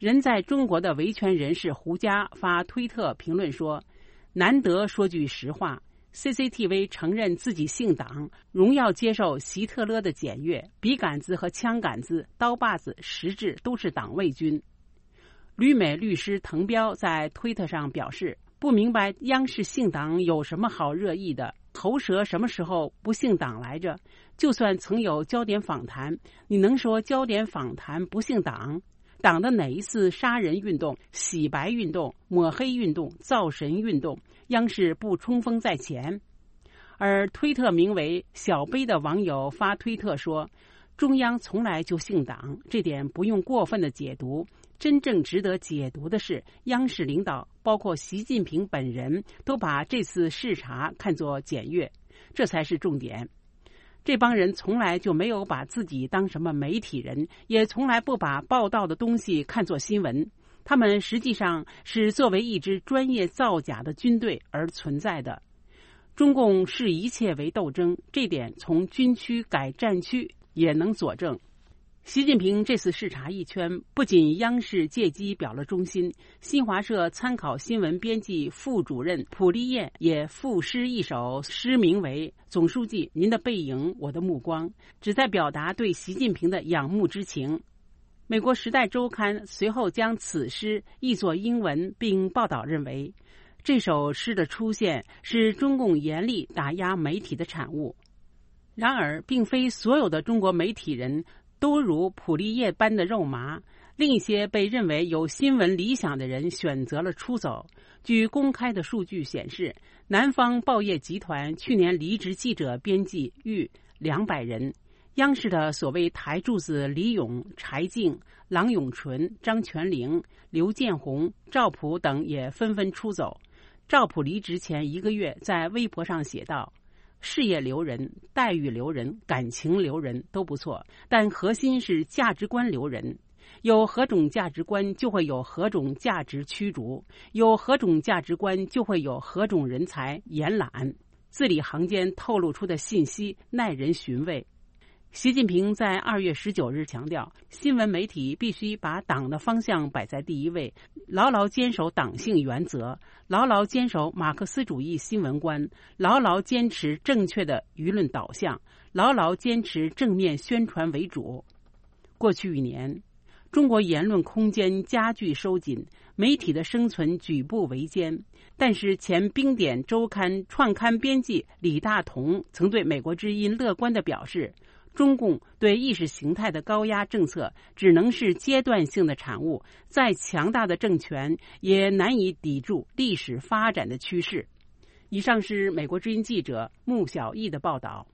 人在中国的维权人士胡佳发推特评论说：“难得说句实话。” CCTV 承认自己姓党，荣耀接受希特勒的检阅，笔杆子和枪杆子、刀把子、实质都是党卫军。旅美律师滕彪在推特上表示，不明白央视姓党有什么好热议的，喉舌什么时候不姓党来着？就算曾有焦点访谈，你能说焦点访谈不姓党？党的哪一次杀人运动、洗白运动、抹黑运动、造神运动，央视不冲锋在前？而推特名为小杯的网友发推特说，中央从来就姓党，这点不用过分的解读。真正值得解读的是，央视领导包括习近平本人都把这次视察看作检阅，这才是重点。这帮人从来就没有把自己当什么媒体人，也从来不把报道的东西看作新闻。他们实际上是作为一支专业造假的军队而存在的。中共视一切为斗争，这点从军区改战区也能佐证。习近平这次视察一圈，不仅央视借机表了忠心，新华社参考新闻编辑副主任普利叶也赋诗一首，诗名为《总书记，您的背影，我的目光》，旨在表达对习近平的仰慕之情。美国《时代周刊》随后将此诗译作英文，并报道认为，这首诗的出现是中共严厉打压媒体的产物。然而，并非所有的中国媒体人都如普利叶般的肉麻，另一些被认为有新闻理想的人选择了出走。据公开的数据显示，南方报业集团去年离职记者编辑逾200人。央视的所谓台柱子李勇、柴静、郎永淳、张全龄、刘建宏、赵普等也纷纷出走。赵普离职前1个月在微博上写道，事业留人、待遇留人、感情留人都不错，但核心是价值观留人。有何种价值观，就会有何种价值驱逐；有何种价值观，就会有何种人才延揽。字里行间透露出的信息耐人寻味。习近平在2月19日强调，新闻媒体必须把党的方向摆在第一位，牢牢坚守党性原则，牢牢坚守马克思主义新闻观，牢牢坚持正确的舆论导向，牢牢坚持正面宣传为主。过去1年，中国言论空间加剧收紧，媒体的生存举步维艰。但是前冰点周刊创刊编辑李大同曾对美国之音乐观地表示，中共对意识形态的高压政策只能是阶段性的产物，再强大的政权也难以抵住历史发展的趋势。以上是美国之音记者穆小艺的报道。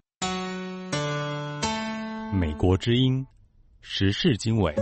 美国之音时事经纬。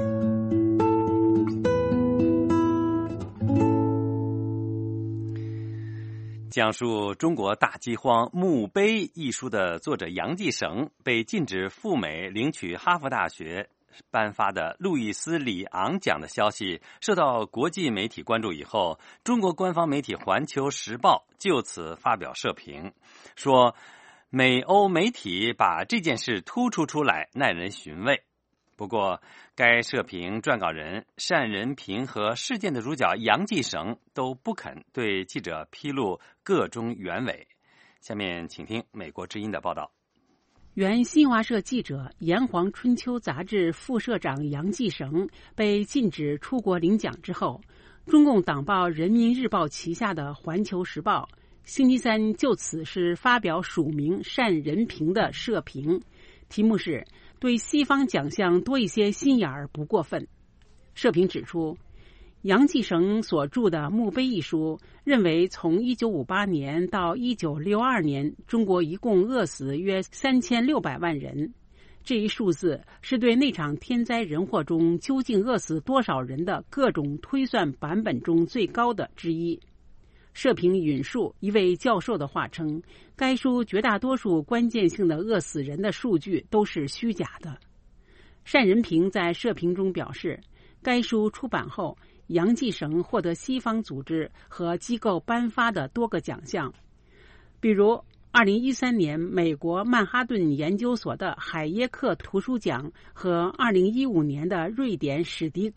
讲述中国大饥荒墓碑一书的作者杨继绳被禁止赴美领取哈佛大学颁发的路易斯·里昂奖的消息受到国际媒体关注以后，中国官方媒体《环球时报》就此发表社评，说美欧媒体把这件事突出出来，耐人寻味。不过，该社评撰稿人单仁平和事件的主角杨继绳都不肯对记者披露个中原委。下面请听美国之音的报道。 原新华社记者、炎黄春秋杂志副社长杨继绳被禁止出国领奖之后，中共党报《人民日报》旗下的《环球时报》星期三就此事发表署名单仁平的社评，题目是对西方奖项多一些心眼儿不过分。社评指出，杨继绳所著的《墓碑》一书认为，从1958年到1962年，中国一共饿死约3600万人。这一数字是对那场天灾人祸中究竟饿死多少人的各种推算版本中最高的之一。社评引述一位教授的话称，该书绝大多数关键性的饿死人的数据都是虚假的。单仁平在社评中表示，该书出版后，杨继绳获得西方组织和机构颁发的多个奖项，比如2013年美国曼哈顿研究所的海耶克图书奖和2015年的瑞典史迪格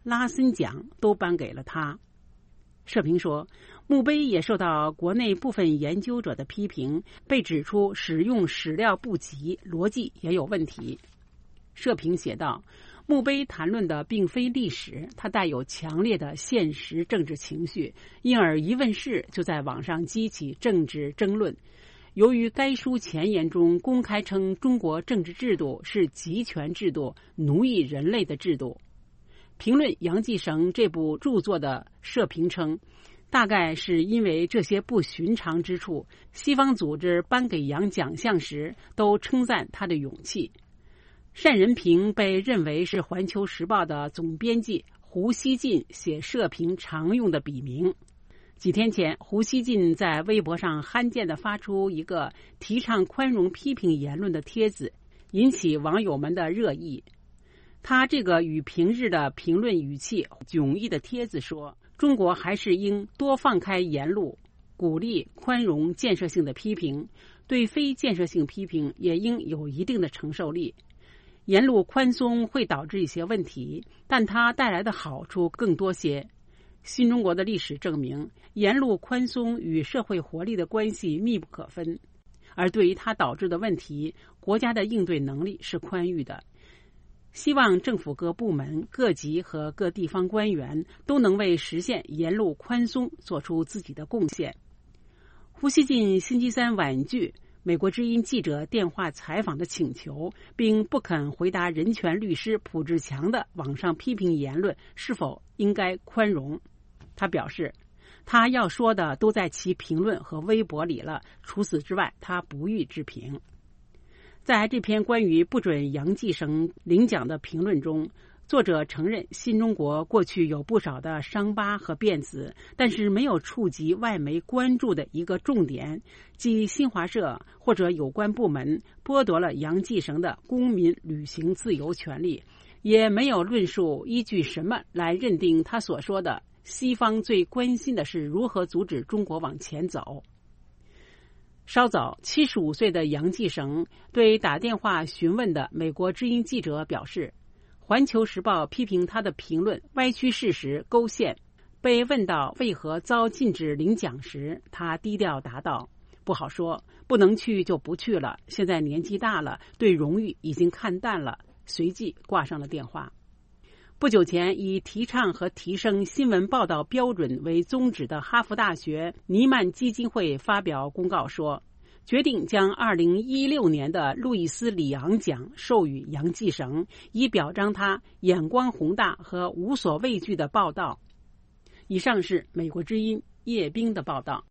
拉森奖都颁给了他。社评说，墓碑也受到国内部分研究者的批评，被指出使用史料不齐，逻辑也有问题。社评写道，墓碑谈论的并非历史，它带有强烈的现实政治情绪，因而一问世就在网上激起政治争论。由于该书前言中公开称中国政治制度是集权制度，奴役人类的制度。评论杨继绳这部著作的社评称，大概是因为这些不寻常之处，西方组织颁给杨奖项时都称赞他的勇气。单仁平被认为是《环球时报》的总编辑胡锡进写社评常用的笔名。几天前，胡锡进在微博上罕见地发出一个提倡宽容批评言论的帖子，引起网友们的热议。他这个与平日的评论语气迥异的帖子说，中国还是应多放开言路，鼓励宽容建设性的批评，对非建设性批评也应有一定的承受力。言路宽松会导致一些问题，但它带来的好处更多些。新中国的历史证明，言路宽松与社会活力的关系密不可分，而对于它导致的问题，国家的应对能力是宽裕的。希望政府各部门、各级和各地方官员都能为实现言路宽松做出自己的贡献。胡锡进星期三婉拒美国之音记者电话采访的请求，并不肯回答人权律师卜志强的网上批评言论是否应该宽容。他表示，他要说的都在其评论和微博里了，除此之外他不予置评。在这篇关于不准杨继绳领奖的评论中，作者承认新中国过去有不少的伤疤和辫子，但是没有触及外媒关注的一个重点，即新华社或者有关部门剥夺了杨继绳的公民旅行自由权利，也没有论述依据什么来认定他所说的西方最关心的是如何阻止中国往前走。稍早，75岁的杨继绳对打电话询问的美国之音记者表示，《环球时报》批评他的评论歪曲事实、勾线。被问到为何遭禁止领奖时，他低调答道：“不好说，不能去就不去了。现在年纪大了，对荣誉已经看淡了。”随即挂上了电话。不久前，以提倡和提升新闻报道标准为宗旨的哈佛大学尼曼基金会发表公告说，决定将2016年的路易斯·里昂奖授予杨继绳，以表彰他眼光宏大和无所畏惧的报道。以上是美国之音叶冰的报道。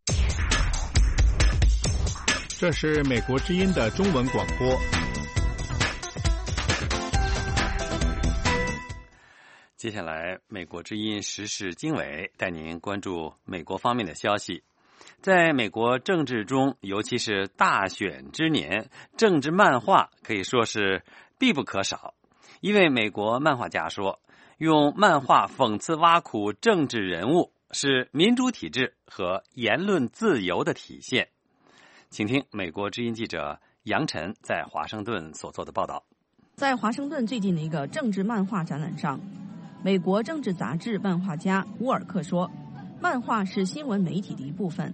这是美国之音的中文广播。 接下来，美国之音时事经纬带您关注美国方面的消息。在美国政治中，尤其是大选之年，政治漫画可以说是必不可少。一位美国漫画家说，用漫画讽刺挖苦政治人物是民主体制和言论自由的体现。请听美国之音记者杨晨在华盛顿所做的报道。 在华盛顿最近的一个政治漫画展览上，美国政治杂志漫画家乌尔克说，漫画是新闻媒体的一部分。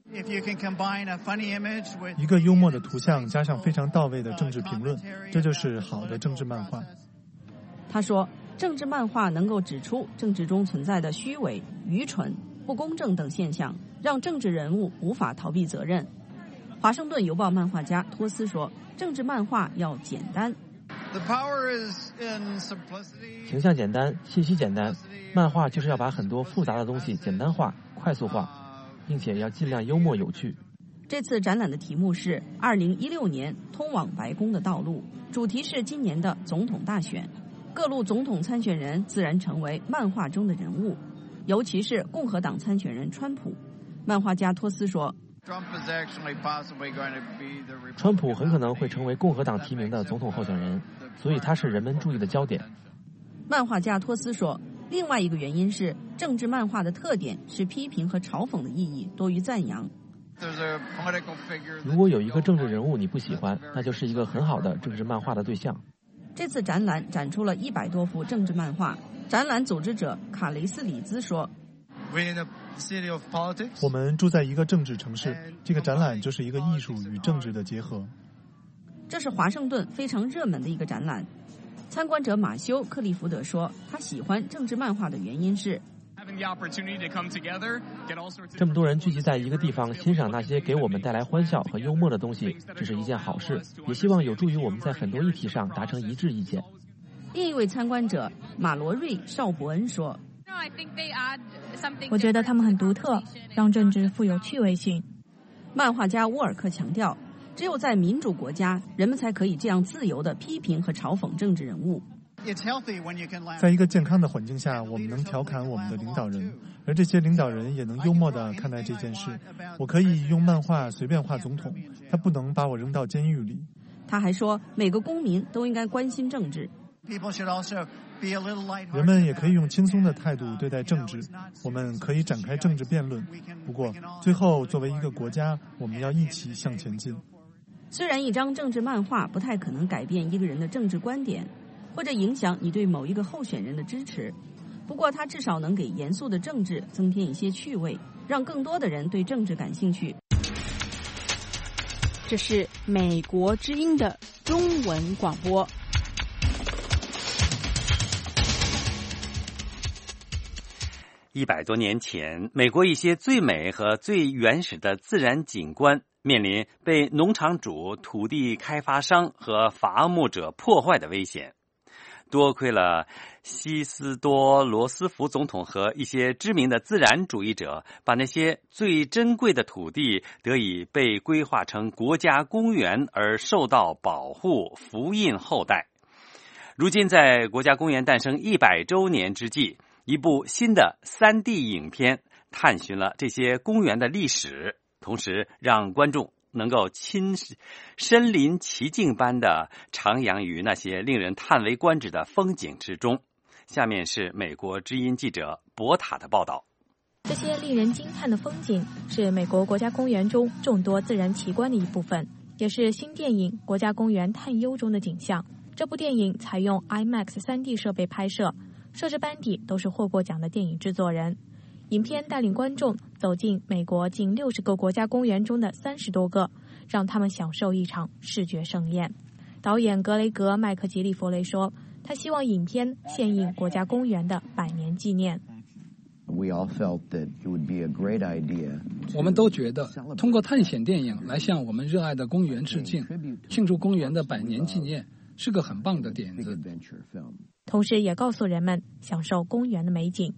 一个幽默的图像加上非常到位的政治评论，这就是好的政治漫画。 他说，政治漫画能够指出政治中存在的虚伪、愚蠢、不公正等现象，让政治人物无法逃避责任。华盛顿邮报漫画家托斯说，政治漫画要简单。 形象简单，信息简单，漫画就是要把很多复杂的东西简单化、快速化，并且要尽量幽默有趣。 这次展览的题目是2016年通往白宫的道路，主题是今年的总统大选。各路总统参选人自然成为漫画中的人物，尤其是共和党参选人川普。漫画家托斯说， 川普很可能会成为共和党提名的总统候选人，所以他是人们注意的焦点。 漫画家托斯说，另外一个原因是政治漫画的特点是批评和嘲讽的意义多于赞扬。 如果有一个政治人物你不喜欢，那就是一个很好的政治漫画的对象。 这次展览展出了100多幅政治漫画。展览组织者卡雷斯里兹说， 我们住在一个政治城市，这个展览就是一个艺术与政治的结合。 这是华盛顿非常热门的一个展览。参观者马修·克利福德说，他喜欢政治漫画的原因是这么多人聚集在一个地方欣赏那些给我们带来欢笑和幽默的东西，这是一件好事，也希望有助于我们在很多议题上达成一致意见。 另一位参观者马罗瑞·邵伯恩说， 我觉得他们很独特，让政治富有趣味性。 漫画家沃尔克强调，只有在民主国家，人们才可以这样自由地批评和嘲讽政治人物。 在一个健康的环境下，我们能调侃我们的领导人，而这些领导人也能幽默地看待这件事。我可以用漫画随便画总统，他不能把我扔到监狱里。 他还说，每个公民都应该关心政治。 人们也可以用轻松的态度对待政治，我们可以展开政治辩论。不过，最后作为一个国家，我们要一起向前进。 虽然一张政治漫画不太可能改变一个人的政治观点，或者影响你对某一个候选人的支持，不过它至少能给严肃的政治增添一些趣味，让更多的人对政治感兴趣。 这是美国之音的中文广播。 100多年前，美国一些最美和最原始的自然景观面临被农场主、土地开发商和伐木者破坏的危险。多亏了西斯多罗斯福总统和一些知名的自然主义者，把那些最珍贵的土地得以被规划成国家公园而受到保护，福荫后代。如今在国家公园诞生100周年之际，一部新的3D 影片探寻了这些公园的历史，同时让观众能够身临其境般的徜徉于那些令人叹为观止的风景之中。下面是美国之音记者博塔的报道。 这些令人惊叹的风景是美国国家公园中众多自然奇观的一部分，也是新电影《国家公园探幽》中的景象。这部电影采用 IMAX 3D 设备拍摄，摄制班底都是获过奖的电影制作人。影片带领观众走进美国近60个国家公园中的30多个，让他们享受一场视觉盛宴。导演格雷格·麦克吉利弗雷说，他希望影片献映国家公园的100年纪念。 我们都觉得通过探险电影来向我们热爱的公园致敬，庆祝公园的100年纪念，是个很棒的点子。 同时也告诉人们享受公园的美景。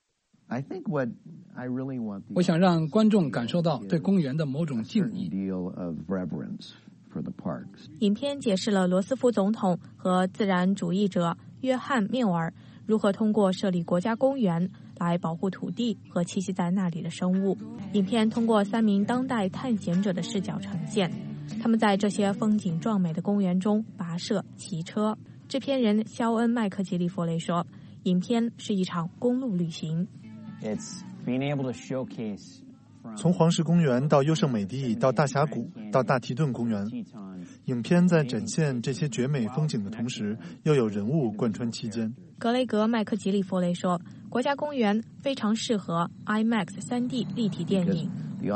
我想让观众感受到对公园的某种敬意。 影片解释了罗斯福总统和自然主义者约翰·缪尔如何通过设立国家公园来保护土地和栖息在那里的生物。影片通过3名当代探险者的视角呈现，他们在这些风景壮美的公园中跋涉、骑车。制片人肖恩·麦克吉利弗雷说，影片是一场公路旅行。 从黄石公园到优胜美地，到大峡谷，到大提顿公园，影片在展现这些绝美风景的同时，又有人物贯穿其间。 格雷格·麦克吉利弗雷说，国家公园非常适合 IMAX 3D 立体电影，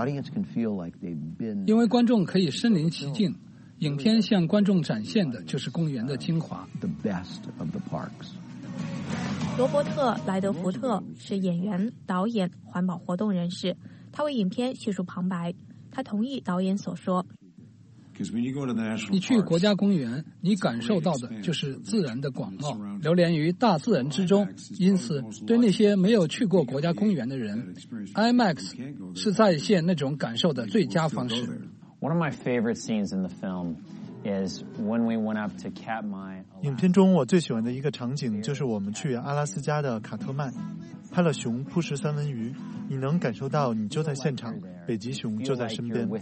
因为观众可以身临其境。影片向观众展现的就是公园的精华。 罗伯特·莱德福特是演员、导演、环保活动人士，他为影片叙述旁白。他同意导演所说， 你去国家公园，你感受到的就是自然的广袤，流连于大自然之中。因此，对那些没有去过国家公园的人， IMAX 是再现那种感受的最佳方式。 影片中我最喜欢的一个场景就是我们去阿拉斯加的卡特麦，拍了熊扑食3文鱼，你能感受到你就在现场，北极熊就在身边。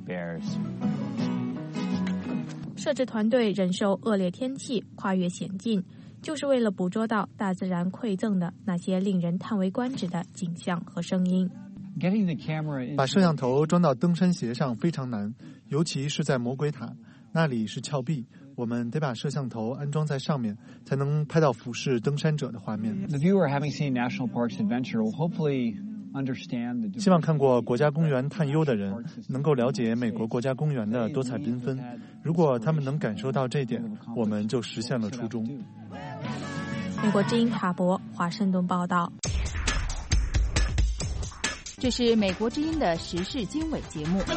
摄制团队忍受恶劣天气，跨越险境，就是为了捕捉到大自然馈赠的那些令人叹为观止的景象和声音。 把摄像头装到登山鞋上非常难，尤其是在魔鬼塔，那里是峭壁， 我们得把摄像头安装在上面，才能拍到俯视登山者的画面。 The viewer having seen National Parks Adventure will hopefully 希望看过国家公园探幽的人能够了解美国国家公园的多彩缤纷。如果他们能感受到这点，我们就实现了初衷。 美国之音塔博华盛顿报道。 这是美国之音的时事经纬节目。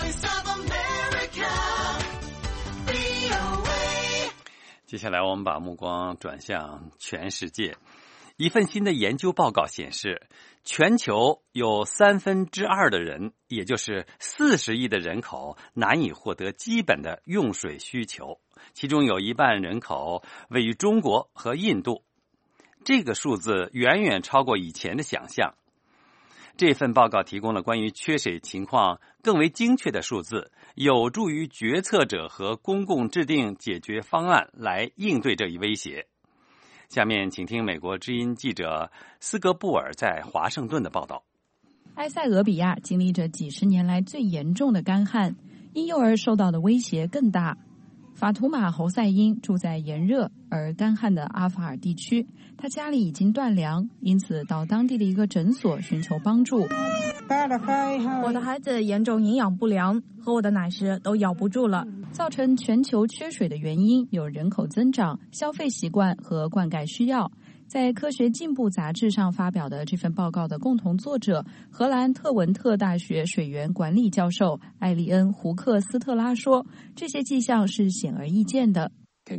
接下来我们把目光转向全世界。一份新的研究报告显示，全球有2/3的人，也就是40亿的人口难以获得基本的用水需求，其中有1半人口位于中国和印度。这个数字远远超过以前的想象。这份报告提供了关于缺水情况更为精确的数字，有助于决策者和公共制定解决方案来应对这一威胁。下面请听美国之音记者斯格布尔在华盛顿的报道。 埃塞俄比亚经历着几十年来最严重的干旱，婴幼儿受到的威胁更大。法图马·侯赛因住在炎热而干旱的阿法尔地区，他家里已经断粮，因此到当地的一个诊所寻求帮助。 我的孩子严重营养不良，喝我的奶时都咬不住了。 造成全球缺水的原因有人口增长、消费习惯和灌溉需要。在《科学进步》杂志上发表的这份报告的共同作者，荷兰特文特大学水源管理教授艾利恩·胡克斯特拉说，这些迹象是显而易见的。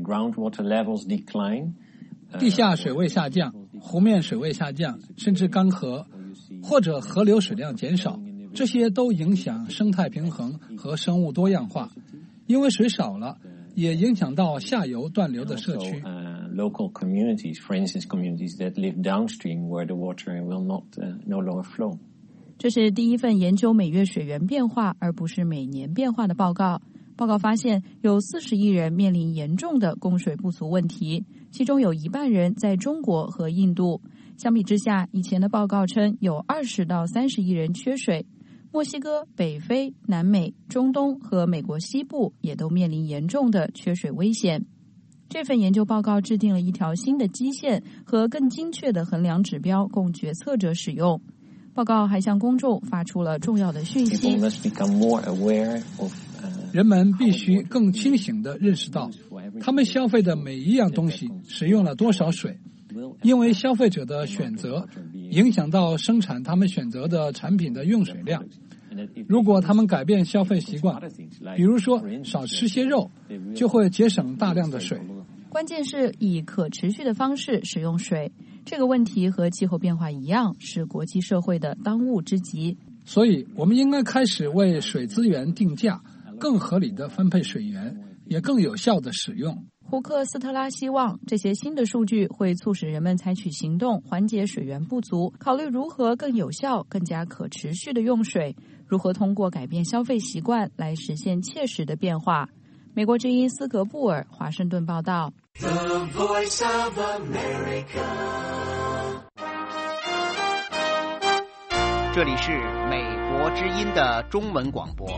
地下水位下降，湖面水位下降，甚至干涸，或者河流水量减少，这些都影响生态平衡和生物多样化。因为水少了，也影响到下游断流的社区。 Local communities, for instance, communities that live downstream where the water will not no longer flow. 这是第一份研究每月水源变化而不是每年变化的报告。报告发现，有40亿人面临严重的供水不足问题，其中有1半人在中国和印度。相比之下，以前的报告称有20到30亿人缺水。墨西哥、北非、南美、中东和美国西部也都面临严重的缺水危险。这份研究报告制定了一条新的基线和更精确的衡量指标供决策者使用。报告还向公众发出了重要的讯息。 人们必须更清醒地认识到，他们消费的每一样东西使用了多少水，因为消费者的选择影响到生产他们选择的产品的用水量。如果他们改变消费习惯，比如说少吃些肉，就会节省大量的水。 关键是以可持续的方式使用水，这个问题和气候变化一样，是国际社会的当务之急。 所以我们应该开始为水资源定价，更合理的分配水源，也更有效的使用。 胡克斯特拉希望这些新的数据会促使人们采取行动，缓解水源不足，考虑如何更有效、更加可持续的用水，如何通过改变消费习惯来实现切实的变化。美国之音斯格布尔华盛顿报道。 The Voice of America。 这里是美国之音的中文广播。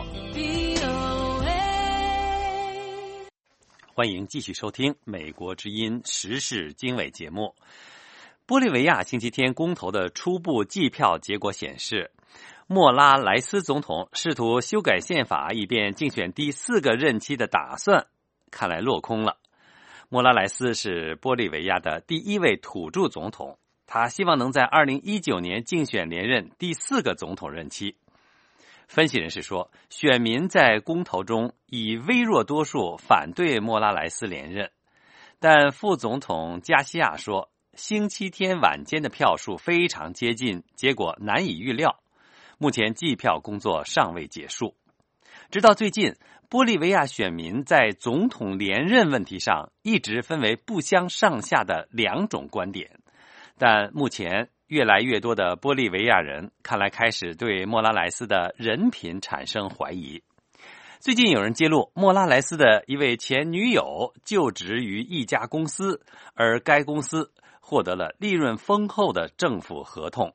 欢迎继续收听美国之音时事经纬节目。玻利维亚星期天公投的初步计票结果显示，莫拉莱斯总统试图修改宪法以便竞选第4个任期的打算看来落空了。莫拉莱斯是玻利维亚的第1位土著总统，他希望能在2019年竞选连任第4个总统任期。分析人士说，选民在公投中以微弱多数反对莫拉莱斯连任，但副总统加西亚说，星期天晚间的票数非常接近，结果难以预料。目前计票工作尚未结束。直到最近，玻利维亚选民在总统连任问题上一直分为不相上下的2种观点，但目前越来越多的玻利维亚人看来开始对莫拉莱斯的人品产生怀疑。最近有人揭露，莫拉莱斯的一位前女友就职于一家公司，而该公司获得了利润丰厚的政府合同。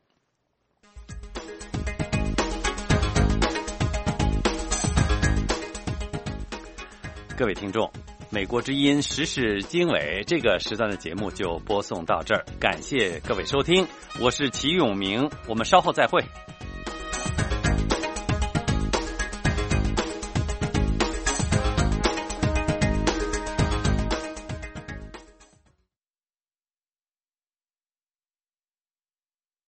各位听众， 美国之音时事经纬这个时段的节目就播送到这儿，感谢各位收听，我是齐永明，我们稍后再会。